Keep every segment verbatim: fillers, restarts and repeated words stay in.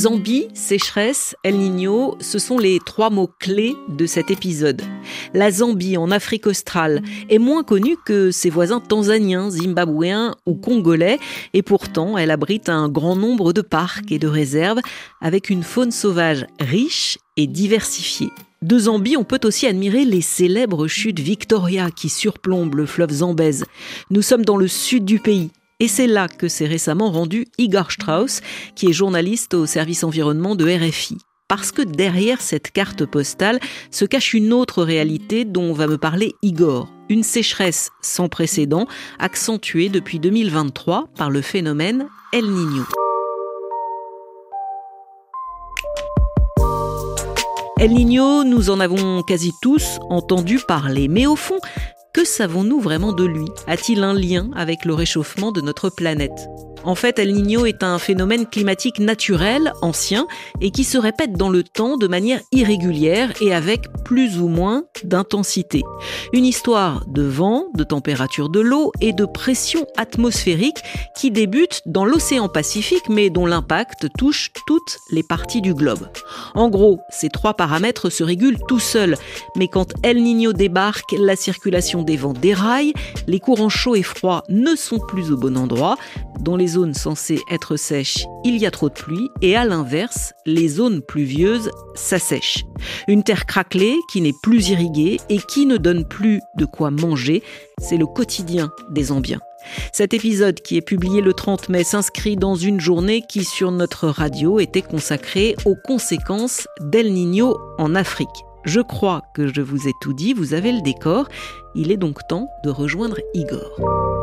Zambie, sécheresse, El Niño, ce sont les trois mots clés de cet épisode. La Zambie, en Afrique australe, est moins connue que ses voisins tanzaniens, zimbabwéens ou congolais, et pourtant elle abrite un grand nombre de parcs et de réserves, avec une faune sauvage riche et diversifiée. De Zambie, on peut aussi admirer les célèbres chutes Victoria qui surplombent le fleuve Zambèze. Nous sommes dans le sud du pays. Et c'est là que s'est récemment rendu Igor Strauss, qui est journaliste au service environnement de R F I. Parce que derrière cette carte postale se cache une autre réalité dont va me parler Igor. Une sécheresse sans précédent, accentuée depuis deux mille vingt-trois par le phénomène El Niño. El Niño, nous en avons quasi tous entendu parler, mais au fond, que savons-nous vraiment de lui ? A-t-il un lien avec le réchauffement de notre planète ? En fait, El Niño est un phénomène climatique naturel, ancien, et qui se répète dans le temps de manière irrégulière et avec plus ou moins d'intensité. Une histoire de vent, de température de l'eau et de pression atmosphérique qui débute dans l'océan Pacifique, mais dont l'impact touche toutes les parties du globe. En gros, ces trois paramètres se régulent tout seuls, mais quand El Niño débarque, la circulation des vents déraille, les courants chauds et froids ne sont plus au bon endroit. Dans les zones censées être sèches, il y a trop de pluie et à l'inverse, les zones pluvieuses s'assèchent. Une terre craquelée qui n'est plus irriguée et qui ne donne plus de quoi manger, c'est le quotidien des Zambiens. Cet épisode qui est publié le trente mai s'inscrit dans une journée qui sur notre radio était consacrée aux conséquences d'El Niño en Afrique. Je crois que je vous ai tout dit, vous avez le décor. Il est donc temps de rejoindre Igor.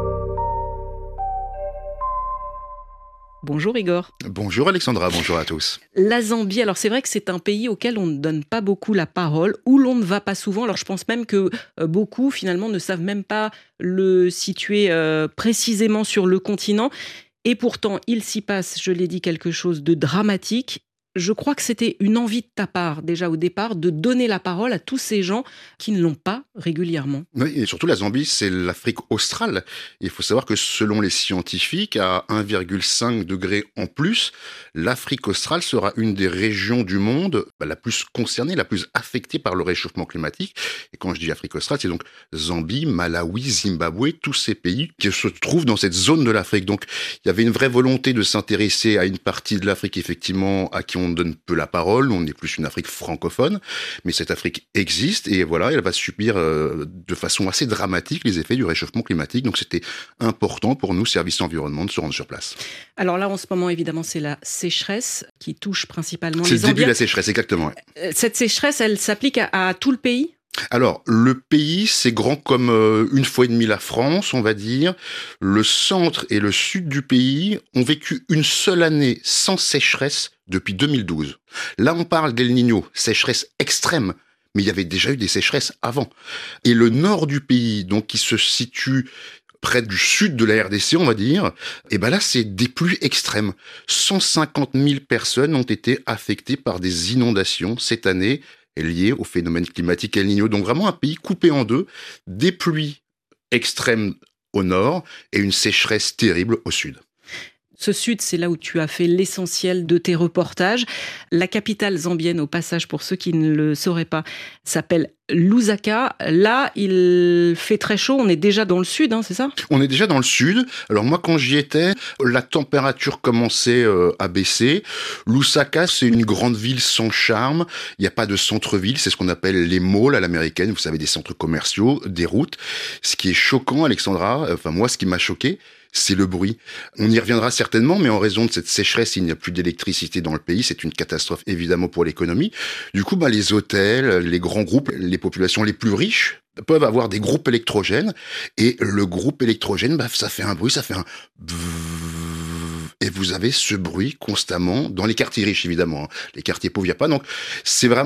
Bonjour Igor. Bonjour Alexandra, bonjour à tous. La Zambie, alors c'est vrai que c'est un pays auquel on ne donne pas beaucoup la parole, où l'on ne va pas souvent. Alors je pense même que beaucoup finalement ne savent même pas le situer euh, précisément sur le continent. Et pourtant, il s'y passe, je l'ai dit, quelque chose de dramatique. Je crois que c'était une envie de ta part, déjà au départ, de donner la parole à tous ces gens qui ne l'ont pas régulièrement. Oui, et surtout la Zambie, c'est l'Afrique australe. Il faut savoir que selon les scientifiques, à un virgule cinq degré en plus, l'Afrique australe sera une des régions du monde bah, la plus concernée, la plus affectée par le réchauffement climatique. Et quand je dis Afrique australe, c'est donc Zambie, Malawi, Zimbabwe, tous ces pays qui se trouvent dans cette zone de l'Afrique. Donc il y avait une vraie volonté de s'intéresser à une partie de l'Afrique, effectivement, à qui on donne peu la parole, on est plus une Afrique francophone, mais cette Afrique existe et voilà, elle va subir euh, de façon assez dramatique les effets du réchauffement climatique. Donc c'était important pour nous, services environnement, de se rendre sur place. Alors là, en ce moment, évidemment, c'est la sécheresse qui touche principalement c'est les Zambiens. C'est le début de la sécheresse, exactement. Ouais. Cette sécheresse, elle s'applique à, à tout le pays ? Alors, le pays, c'est grand comme euh, une fois et demie la France, on va dire. Le centre et le sud du pays ont vécu une seule année sans sécheresse depuis deux mille douze. Là, on parle d'El Niño, sécheresse extrême, mais il y avait déjà eu des sécheresses avant. Et le nord du pays, donc qui se situe près du sud de la R D C, on va dire, et ben là, c'est des pluies extrêmes. cent cinquante mille personnes ont été affectées par des inondations cette année, lié au phénomène climatique El Niño. Donc vraiment un pays coupé en deux, des pluies extrêmes au nord et une sécheresse terrible au sud. Ce sud, c'est là où tu as fait l'essentiel de tes reportages. La capitale zambienne, au passage, pour ceux qui ne le sauraient pas, s'appelle Lusaka. Là, il fait très chaud. On est déjà dans le sud, hein, c'est ça ? On est déjà dans le sud. Alors moi, quand j'y étais, la température commençait euh, à baisser. Lusaka, c'est une grande ville sans charme. Il n'y a pas de centre-ville. C'est ce qu'on appelle les malls à l'américaine. Vous savez, des centres commerciaux, des routes. Ce qui est choquant, Alexandra, enfin moi, ce qui m'a choqué, c'est le bruit. On y reviendra certainement, mais en raison de cette sécheresse, il n'y a plus d'électricité dans le pays. C'est une catastrophe, évidemment, pour l'économie. Du coup, bah, les hôtels, les grands groupes, les populations les plus riches peuvent avoir des groupes électrogènes. Et le groupe électrogène, bah, ça fait un bruit, ça fait un... Et vous avez ce bruit constamment dans les quartiers riches, évidemment. Les quartiers pauvres, il n'y a pas. Donc, c'est vraiment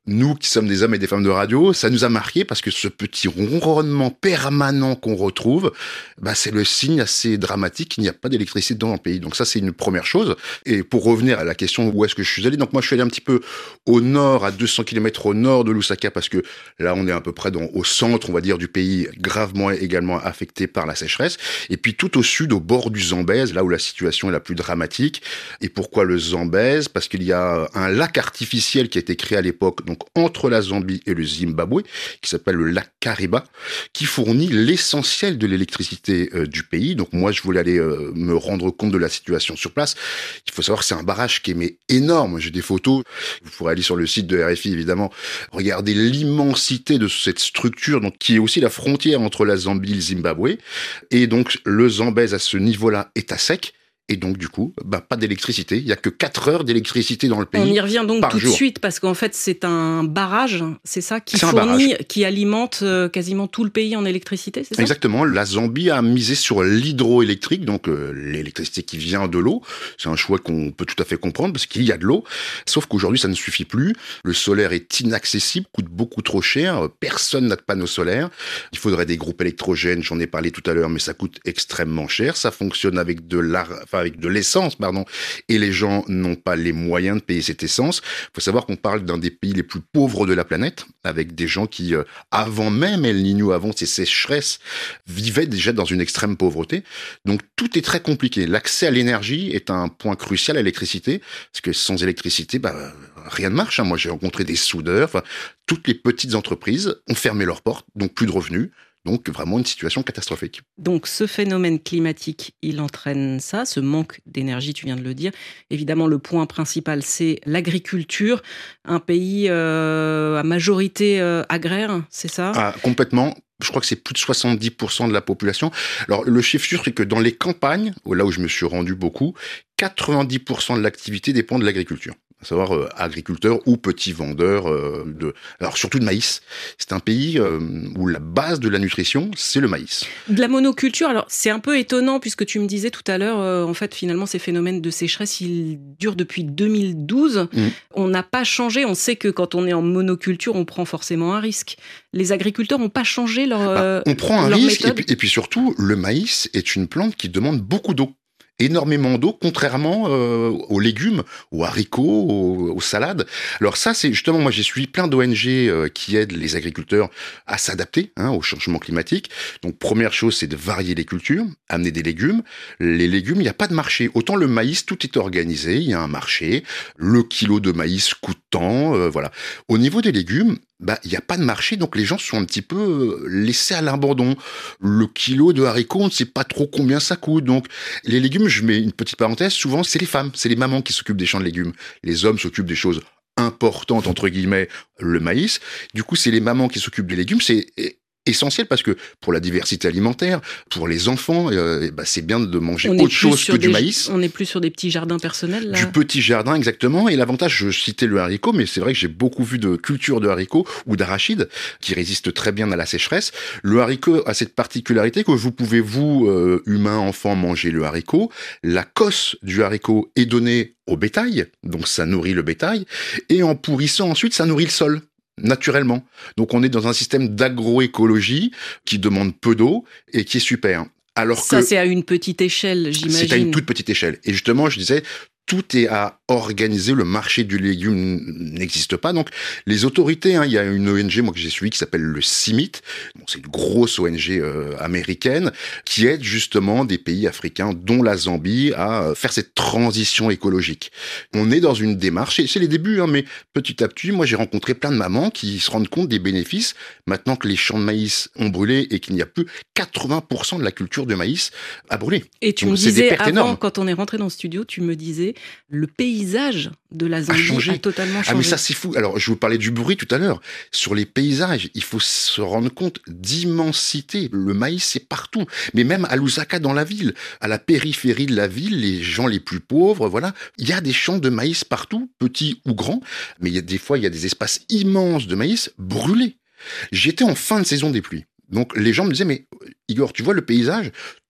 nous qui sommes des hommes et des femmes de radio, ça nous a marqué parce que ce petit ronronnement permanent qu'on retrouve, bah, c'est le signe assez dramatique qu'il n'y a pas d'électricité dans le pays. Donc ça, c'est une première chose. Et pour revenir à la question où est-ce que je suis allé, donc moi je suis allé un petit peu au nord, à deux cents kilomètres au nord de Lusaka, parce que là on est à peu près dans, au centre, on va dire, du pays, gravement également affecté par la sécheresse. Et puis tout au sud, au bord du Zambèze, là où la situation est la plus dramatique. Et pourquoi le Zambèze? Parce qu'il y a un lac artificiel qui a été créé à l'époque, donc entre la Zambie et le Zimbabwe, qui s'appelle le lac Kariba, qui fournit l'essentiel de l'électricité euh, du pays. Donc moi, je voulais aller euh, me rendre compte de la situation sur place. Il faut savoir que c'est un barrage qui est mais énorme. J'ai des photos. Vous pourrez aller sur le site de R F I, évidemment. Regardez l'immensité de cette structure, donc qui est aussi la frontière entre la Zambie et le Zimbabwe. Et donc le Zambèze à ce niveau-là est à sec. Et donc, du coup, bah, pas d'électricité. Il y a que quatre heures d'électricité dans le pays. On y revient donc tout jour. de suite, parce qu'en fait, c'est un barrage, c'est ça, qui c'est fournit, qui alimente euh, quasiment tout le pays en électricité, c'est ça? Exactement. La Zambie a misé sur l'hydroélectrique, donc euh, l'électricité qui vient de l'eau. C'est un choix qu'on peut tout à fait comprendre, parce qu'il y a de l'eau. Sauf qu'aujourd'hui, ça ne suffit plus. Le solaire est inaccessible, coûte beaucoup trop cher. Personne n'a de panneaux solaires. Il faudrait des groupes électrogènes, j'en ai parlé tout à l'heure, mais ça coûte extrêmement cher. Ça fonctionne avec de l'art... avec de l'essence, pardon, et les gens n'ont pas les moyens de payer cette essence. Il faut savoir qu'on parle d'un des pays les plus pauvres de la planète, avec des gens qui, euh, avant même El Niño, avant ces sécheresses, vivaient déjà dans une extrême pauvreté. Donc tout est très compliqué. L'accès à l'énergie est un point crucial à l'électricité, parce que sans électricité, bah, rien ne marche. Hein. Moi, j'ai rencontré des soudeurs, enfin, toutes les petites entreprises ont fermé leurs portes, donc plus de revenus. Donc vraiment une situation catastrophique. Donc ce phénomène climatique, il entraîne ça, ce manque d'énergie, tu viens de le dire. Évidemment, le point principal, c'est l'agriculture. Un pays euh, à majorité euh, agraire, c'est ça? Ah, complètement. Je crois que c'est plus de soixante-dix pour cent de la population. Alors, le chiffre sûr, c'est que dans les campagnes, là où je me suis rendu beaucoup, quatre-vingt-dix pour cent de l'activité dépend de l'agriculture. À savoir euh, agriculteurs ou petits vendeurs euh, de, alors surtout de maïs. C'est un pays euh, où la base de la nutrition, c'est le maïs. De la monoculture, alors c'est un peu étonnant puisque tu me disais tout à l'heure, euh, en fait finalement ces phénomènes de sécheresse, ils durent depuis deux mille douze. Mmh. On n'a pas changé, on sait que quand on est en monoculture, on prend forcément un risque. Les agriculteurs n'ont pas changé leur bah, On prend un risque et puis, et puis surtout, le maïs est une plante qui demande beaucoup d'eau. Énormément d'eau, contrairement euh, aux légumes, aux haricots, aux, aux salades. Alors ça, c'est justement, moi j'ai suivi plein d'O N G euh, qui aident les agriculteurs à s'adapter hein, au changement climatique. Donc première chose, c'est de varier les cultures, amener des légumes. Les légumes, il n'y a pas de marché. Autant le maïs, tout est organisé, il y a un marché. Le kilo de maïs coûte tant, euh, voilà. Au niveau des légumes, bah, il n'y a pas de marché, donc les gens sont un petit peu laissés à l'abandon. Le kilo de haricots, on ne sait pas trop combien ça coûte. Donc, les légumes, je mets une petite parenthèse, souvent, c'est les femmes, c'est les mamans qui s'occupent des champs de légumes. Les hommes s'occupent des choses importantes, entre guillemets, le maïs. Du coup, c'est les mamans qui s'occupent des légumes. C'est essentiel parce que pour la diversité alimentaire, pour les enfants, euh, bah c'est bien de manger autre chose que du des, maïs. On est plus sur des petits jardins personnels, là. Du petit jardin, exactement. Et l'avantage, je citais le haricot, mais c'est vrai que j'ai beaucoup vu de cultures de haricots ou d'arachides qui résistent très bien à la sécheresse. Le haricot a cette particularité que vous pouvez, vous, euh, humains, enfants, manger le haricot. La cosse du haricot est donnée au bétail, donc ça nourrit le bétail. Et en pourrissant ensuite, ça nourrit le sol. Naturellement. Donc on est dans un système d'agroécologie qui demande peu d'eau et qui est super. Alors ça, que c'est à une petite échelle, j'imagine. C'est à une toute petite échelle. Et justement, je disais, tout est à organiser. Le marché du légume n'existe pas. Donc, les autorités, hein, il y a une O N G, moi, que j'ai suivie, qui s'appelle le C I M I T. Bon, c'est une grosse O N G euh, américaine qui aide justement des pays africains, dont la Zambie, à faire cette transition écologique. On est dans une démarche, et c'est les débuts, hein, mais petit à petit, moi, j'ai rencontré plein de mamans qui se rendent compte des bénéfices. Maintenant que les champs de maïs ont brûlé et qu'il n'y a plus quatre-vingts pour cent de la culture de maïs à brûler. Et tu Donc, me disais, avant, énormes. Quand on est rentré dans le studio, tu me disais, le paysage de la Zambie a, changé. a totalement changé. Ah mais ça c'est fou. Alors je vous parlais du bruit tout à l'heure. Sur les paysages, il faut se rendre compte d'immensité. Le maïs c'est partout. Mais même à Lusaka dans la ville, à la périphérie de la ville, les gens les plus pauvres, voilà, il y a des champs de maïs partout, petits ou grands. Mais il y a des fois il y a des espaces immenses de maïs brûlés. J'étais en fin de saison des pluies. Donc les gens me disaient mais Igor, tu vois le paysage ?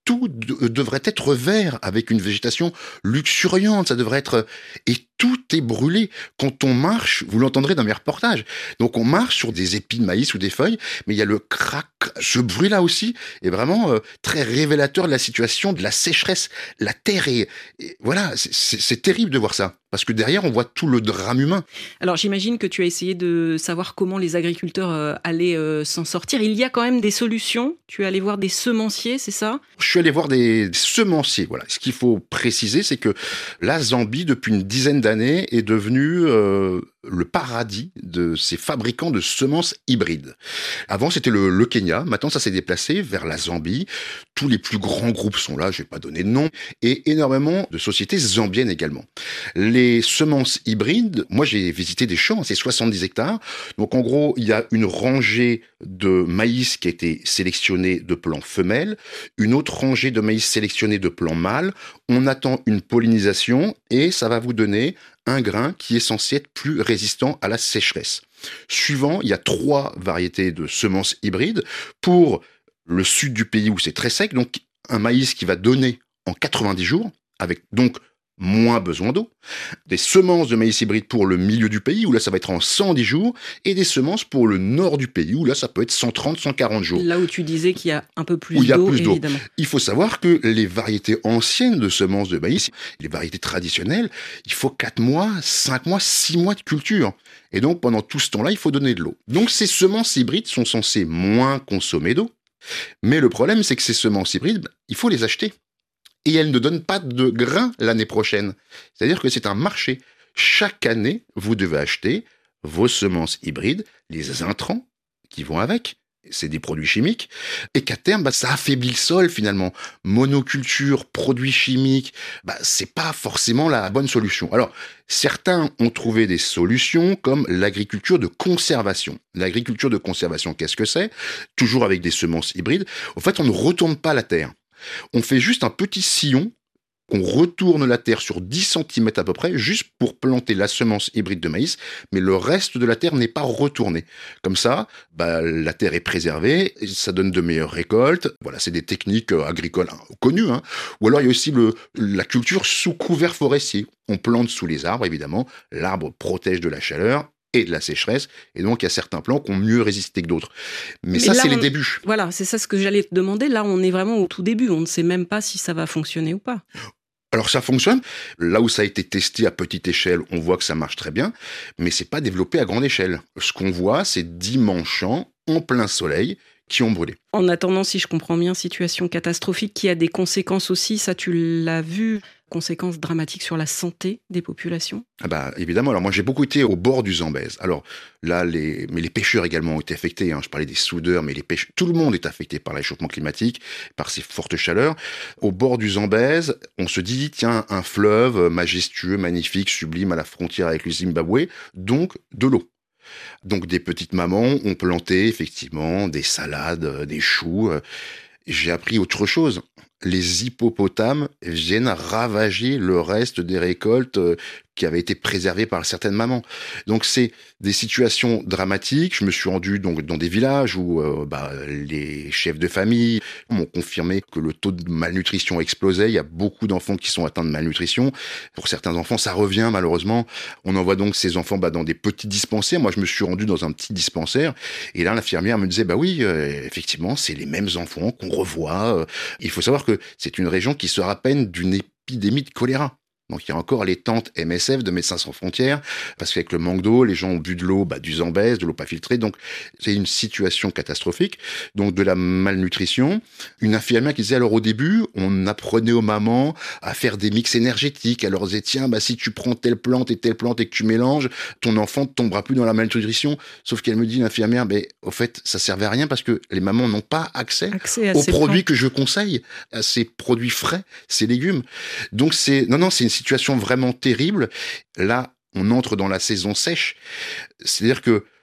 tout de- devrait être vert, avec une végétation luxuriante, ça devrait être... Et tout est brûlé. Quand on marche, vous l'entendrez dans mes reportages, donc on marche sur des épis de maïs ou des feuilles, mais il y a le crac, ce bruit-là aussi est vraiment euh, très révélateur de la situation, de la sécheresse. La terre est... est- voilà, c'est, c'est, c'est terrible de voir ça, parce que derrière, on voit tout le drame humain. Alors j'imagine que tu as essayé de savoir comment les agriculteurs euh, allaient euh, s'en sortir. Il y a quand même des solutions. Tu es allé voir des semenciers, c'est ça ? Je suis allé voir des semenciers. Voilà. Ce qu'il faut préciser, c'est que la Zambie, depuis une dizaine d'années, est devenue euh, le paradis de ces fabricants de semences hybrides. Avant, c'était le, le Kenya. Maintenant, ça s'est déplacé vers la Zambie. Tous les plus grands groupes sont là. Je vais pas donner de nom. Et énormément de sociétés zambiennes également. Les semences hybrides, moi, j'ai visité des champs. C'est soixante-dix hectares. Donc, en gros, il y a une rangée de maïs qui a été sélectionnée de plants femelles, une autre rangée de maïs sélectionnée de plants mâles. On attend une pollinisation et ça va vous donner un grain qui est censé être plus résistant à la sécheresse. Suivant, il y a trois variétés de semences hybrides. Pour le sud du pays où c'est très sec, donc un maïs qui va donner en quatre-vingt-dix jours, avec donc moins besoin d'eau, des semences de maïs hybride pour le milieu du pays, où là ça va être en cent dix jours, et des semences pour le nord du pays, où là ça peut être cent trente, cent quarante jours. Là où tu disais qu'il y a un peu plus Où il y a d'eau, plus d'eau. évidemment. Il faut savoir que les variétés anciennes de semences de maïs, les variétés traditionnelles, il faut quatre mois, cinq mois, six mois de culture. Et donc pendant tout ce temps-là, il faut donner de l'eau. Donc ces semences hybrides sont censées moins consommer d'eau, mais le problème c'est que ces semences hybrides, il faut les acheter. Et elles ne donnent pas de grains l'année prochaine. C'est-à-dire que c'est un marché. Chaque année, vous devez acheter vos semences hybrides, les intrants qui vont avec. C'est des produits chimiques. Et qu'à terme, bah, ça affaiblit le sol finalement. Monoculture, produits chimiques, bah, c'est pas forcément la bonne solution. Alors, certains ont trouvé des solutions comme l'agriculture de conservation. L'agriculture de conservation, qu'est-ce que c'est ? Toujours avec des semences hybrides. En fait, on ne retourne pas la terre. On fait juste un petit sillon, on retourne la terre sur dix centimètres à peu près, juste pour planter la semence hybride de maïs, mais le reste de la terre n'est pas retourné. Comme ça, bah, la terre est préservée, et ça donne de meilleures récoltes. Voilà, c'est des techniques agricoles hein, connues. Hein. Ou alors il y a aussi le, la culture sous couvert forestier. On plante sous les arbres, évidemment. L'arbre protège de la chaleur et de la sécheresse, et donc il y a certains plants qui ont mieux résisté que d'autres. Mais, Mais ça, là, c'est on... les débuts. Voilà, c'est ça ce que j'allais te demander. Là, on est vraiment au tout début. On ne sait même pas si ça va fonctionner ou pas. Alors ça fonctionne. Là où ça a été testé à petite échelle, on voit que ça marche très bien, mais c'est pas développé à grande échelle. Ce qu'on voit, c'est d'immenses champs en plein soleil qui ont brûlé. En attendant, si je comprends bien, situation catastrophique qui a des conséquences aussi, ça tu l'as vu, conséquences dramatiques sur la santé des populations ? Ah bah évidemment. Alors moi j'ai beaucoup été au bord du Zambèze. Alors là, les mais les pêcheurs également ont été affectés. Hein. Je parlais des soudeurs, mais les pêcheurs, tout le monde est affecté par le réchauffement climatique, par ces fortes chaleurs. Au bord du Zambèze, on se dit tiens un fleuve majestueux, magnifique, sublime à la frontière avec le Zimbabwe, donc de l'eau. Donc des petites mamans ont planté effectivement des salades, des choux. J'ai appris autre chose. Les hippopotames viennent ravager le reste des récoltes qui avaient été préservées par certaines mamans. Donc c'est des situations dramatiques. Je me suis rendu donc dans des villages où euh, bah, les chefs de famille m'ont confirmé que le taux de malnutrition explosait. Il y a beaucoup d'enfants qui sont atteints de malnutrition. Pour certains enfants, ça revient malheureusement. On envoie donc ces enfants bah, dans des petits dispensaires. Moi, je me suis rendu dans un petit dispensaire et là, l'infirmière me disait bah oui, euh, effectivement, c'est les mêmes enfants qu'on revoit. Il faut savoir que c'est une région qui se rappelle d'une épidémie de choléra. Donc il y a encore les tentes M S F de Médecins sans frontières, parce qu'avec le manque d'eau, les gens ont bu de l'eau, bah, du Zambèze, de l'eau pas filtrée, donc c'est une situation catastrophique. Donc de la malnutrition. Une infirmière qui disait alors au début, on apprenait aux mamans à faire des mix énergétiques. Elle leur disait tiens, bah si tu prends telle plante et telle plante et que tu mélanges, ton enfant ne tombera plus dans la malnutrition. Sauf qu'elle me dit l'infirmière, mais au fait ça servait à rien parce que les mamans n'ont pas accès, accès aux produits plans. Que je conseille, à ces produits frais, ces légumes. Donc c'est non non c'est une situation vraiment terrible. Là, on entre dans la saison sèche. C'est-à-dire que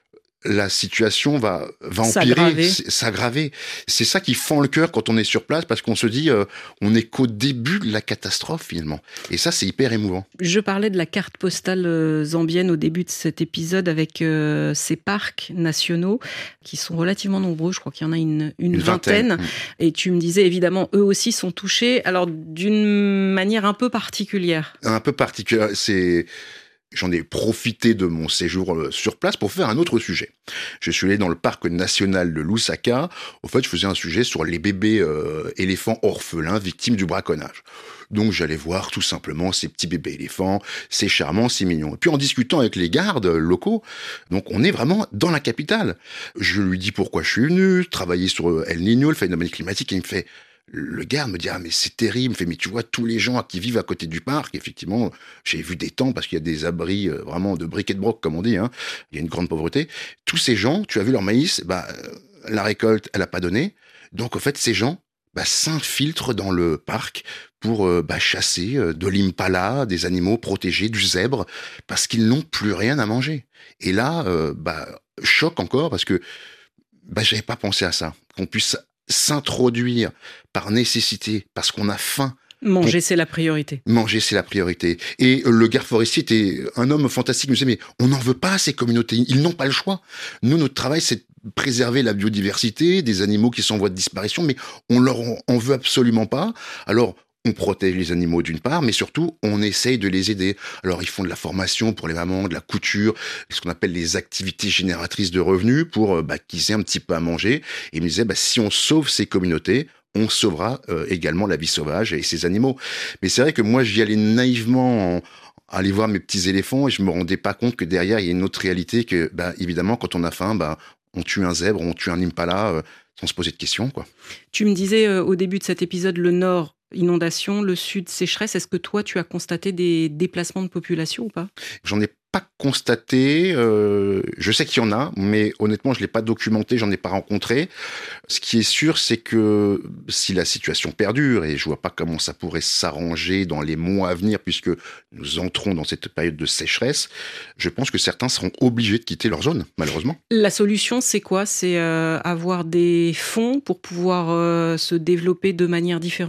la situation va, va S'aggraver. empirer, s'aggraver. C'est ça qui fend le cœur quand on est sur place, parce qu'on se dit, euh, on n'est qu'au début de la catastrophe finalement. Et ça, c'est hyper émouvant. Je parlais de la carte postale euh, zambienne au début de cet épisode avec euh, ces parcs nationaux qui sont relativement nombreux. Je crois qu'il y en a une, une, Une vingtaine. vingtaine. Et tu me disais, évidemment, eux aussi sont touchés, alors d'une manière un peu particulière. Un peu particulier, c'est... J'en ai profité de mon séjour sur place pour faire un autre sujet. Je suis allé dans le parc national de Lusaka. En fait, je faisais un sujet sur les bébés euh, éléphants orphelins victimes du braconnage. Donc, j'allais voir tout simplement ces petits bébés éléphants. C'est charmant, c'est mignon. Et puis, en discutant avec les gardes locaux, donc on est vraiment dans la capitale. Je lui dis pourquoi je suis venu, travailler sur El Niño, le phénomène climatique, et il me fait... Le gars me dit « Ah, mais c'est terrible !» Il me fait « Mais tu vois, tous les gens qui vivent à côté du parc, effectivement, j'ai vu des tents parce qu'il y a des abris euh, vraiment de briquet de broc, comme on dit, hein. Il y a une grande pauvreté. Tous ces gens, tu as vu leur maïs, bah, euh, la récolte, elle a pas donné. Donc, en fait, ces gens bah, s'infiltrent dans le parc pour euh, bah, chasser euh, de l'impala, des animaux protégés, du zèbre, parce qu'ils n'ont plus rien à manger. Et là, euh, bah, choc encore, parce que bah, j'avais pas pensé à ça, qu'on puisse s'introduire par nécessité, parce qu'on a faim. Manger, c'est la priorité. Manger, c'est la priorité. Et le garde forestier était un homme fantastique. Il nous disait, mais on n'en veut pas à ces communautés. Ils n'ont pas le choix. Nous, notre travail, c'est de préserver la biodiversité, des animaux qui sont en voie de disparition, mais on leur en veut absolument pas. Alors, on protège les animaux d'une part, mais surtout, on essaye de les aider. Alors, ils font de la formation pour les mamans, de la couture, ce qu'on appelle les activités génératrices de revenus pour bah, qu'ils aient un petit peu à manger. Et ils me disaient, bah, si on sauve ces communautés, on sauvera euh, également la vie sauvage et ses animaux. Mais c'est vrai que moi, j'y allais naïvement en, aller voir mes petits éléphants et je me rendais pas compte que derrière, il y a une autre réalité que, bah, évidemment, quand on a faim, bah, on tue un zèbre, on tue un impala euh, sans se poser de questions, quoi. Tu me disais euh, au début de cet épisode, le nord, inondation, le sud, sécheresse. Est-ce que toi, tu as constaté des déplacements de population ou pas ? J'en ai pas constaté. Euh, je sais qu'il y en a, mais honnêtement, je l'ai pas documenté, j'en ai pas rencontré. Ce qui est sûr, c'est que si la situation perdure, et je vois pas comment ça pourrait s'arranger dans les mois à venir, puisque nous entrons dans cette période de sécheresse, je pense que certains seront obligés de quitter leur zone, malheureusement. La solution, c'est quoi ? C'est euh, avoir des fonds pour pouvoir euh, se développer de manière différente ?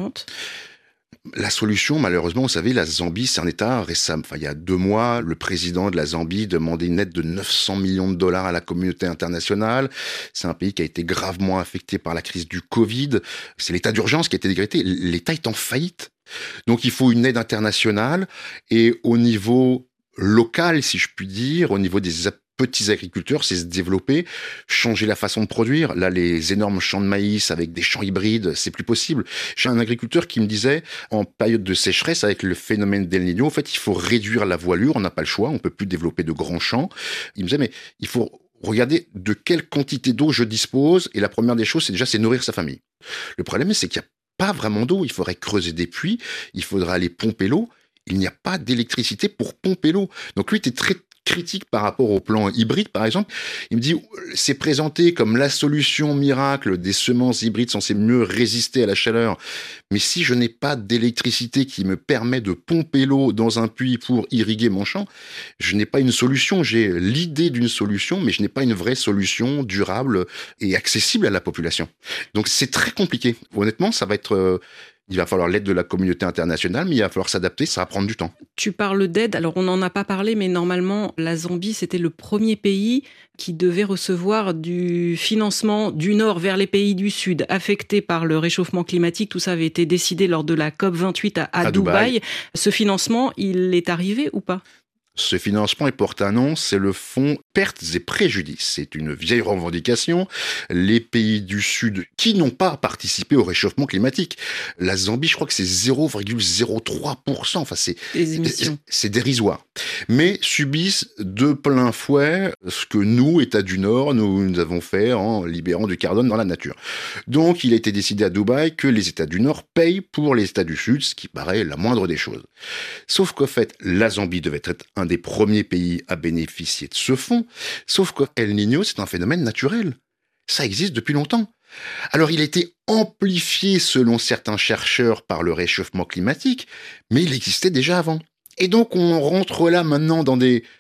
La solution, malheureusement, vous savez, la Zambie, c'est un État récent. Enfin, il y a deux mois, le président de la Zambie demandait une aide de neuf cents millions de dollars à la communauté internationale. C'est un pays qui a été gravement affecté par la crise du Covid. C'est l'état d'urgence qui a été décrété. L'État est en faillite. Donc, il faut une aide internationale. Et au niveau local, si je puis dire, au niveau des petits agriculteurs, c'est se développer, changer la façon de produire. Là, les énormes champs de maïs avec des champs hybrides, c'est plus possible. J'ai un agriculteur qui me disait, en période de sécheresse, avec le phénomène d'El Niño, en fait, il faut réduire la voilure, on n'a pas le choix, on peut plus développer de grands champs. Il me disait, mais il faut regarder de quelle quantité d'eau je dispose, et la première des choses, c'est déjà, c'est nourrir sa famille. Le problème, c'est qu'il n'y a pas vraiment d'eau, il faudrait creuser des puits, il faudra aller pomper l'eau, il n'y a pas d'électricité pour pomper l'eau. Donc lui, il était très critique par rapport au plan hybride, par exemple. Il me dit, c'est présenté comme la solution miracle des semences hybrides censées mieux résister à la chaleur. Mais si je n'ai pas d'électricité qui me permet de pomper l'eau dans un puits pour irriguer mon champ, je n'ai pas une solution. J'ai l'idée d'une solution, mais je n'ai pas une vraie solution durable et accessible à la population. Donc c'est très compliqué. Honnêtement, ça va être... Euh, il va falloir l'aide de la communauté internationale, mais il va falloir s'adapter, ça va prendre du temps. Tu parles d'aide, alors on n'en a pas parlé, mais normalement, la Zambie, c'était le premier pays qui devait recevoir du financement du Nord vers les pays du Sud, affectés par le réchauffement climatique. Tout ça avait été décidé lors de la COP vingt-huit à, à, à Dubaï. Dubaï. Ce financement, il est arrivé ou pas ? Ce financement, il porte un nom, c'est le fonds pertes et préjudices. C'est une vieille revendication. Les pays du Sud qui n'ont pas participé au réchauffement climatique. La Zambie, je crois que c'est zéro virgule zéro trois pour cent. Enfin, c'est, c'est dérisoire. Mais subissent de plein fouet ce que nous, États du Nord, nous, nous avons fait en libérant du carbone dans la nature. Donc, il a été décidé à Dubaï que les États du Nord payent pour les États du Sud, ce qui paraît la moindre des choses. Sauf qu'en fait, la Zambie devait être un des premiers pays à bénéficier de ce fonds, sauf que El Niño, c'est un phénomène naturel. Ça existe depuis longtemps. Alors, il a été amplifié selon certains chercheurs par le réchauffement climatique, mais il existait déjà avant. Et donc, on rentre là maintenant dans des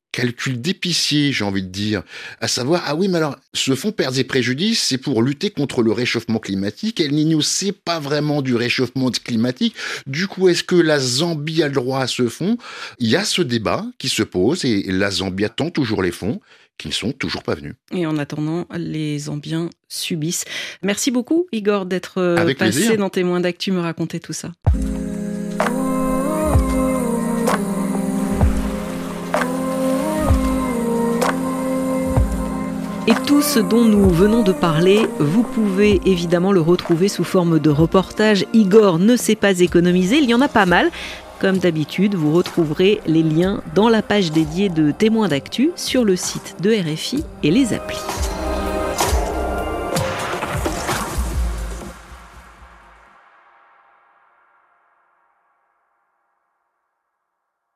calcul d'épicier, j'ai envie de dire. À savoir, ah oui, mais alors, ce fonds pertes et préjudices, c'est pour lutter contre le réchauffement climatique. El Niño, c'est pas vraiment du réchauffement climatique. Du coup, est-ce que la Zambie a le droit à ce fonds? Il y a ce débat qui se pose et la Zambie attend toujours les fonds qui ne sont toujours pas venus. Et en attendant, les Zambiens subissent. Merci beaucoup, Igor, d'être Avec passé plaisir. dans Témoins d'actu me raconter tout ça. Et tout ce dont nous venons de parler, vous pouvez évidemment le retrouver sous forme de reportage. Igor ne s'est pas économisé, il y en a pas mal. Comme d'habitude, vous retrouverez les liens dans la page dédiée de Témoins d'actu sur le site de R F I et les applis.